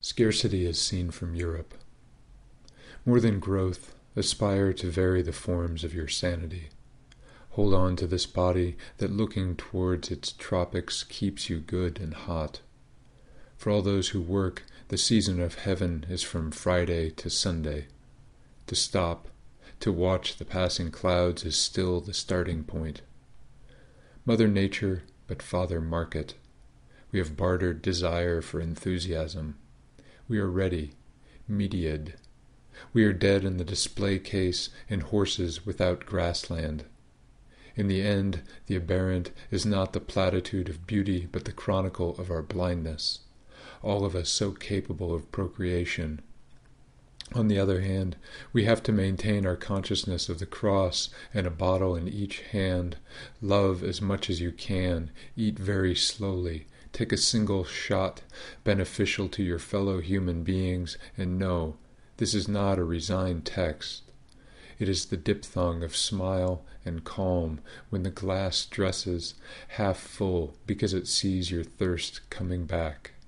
Scarcity is seen from Europe. More than growth, aspire to vary the forms of your sanity. Hold on to this body that looking towards its tropics keeps you good and hot. For all those who work, the season of heaven is from Friday to Sunday. To stop, to watch the passing clouds is still the starting point. Mother Nature, but Father Market. We have bartered desire for enthusiasm. We are ready, mediated. We are dead in the display case and horses without grassland. In the end, the aberrant is not the platitude of beauty but the chronicle of our blindness, all of us so capable of procreation. On the other hand, we have to maintain our consciousness of the cross and a bottle in each hand. Love as much as you can, eat very slowly, take a single shot beneficial to your fellow human beings, and know, this is not a resigned text. It is the diphthong of smile and calm when the glass dresses half full because it sees your thirst coming back.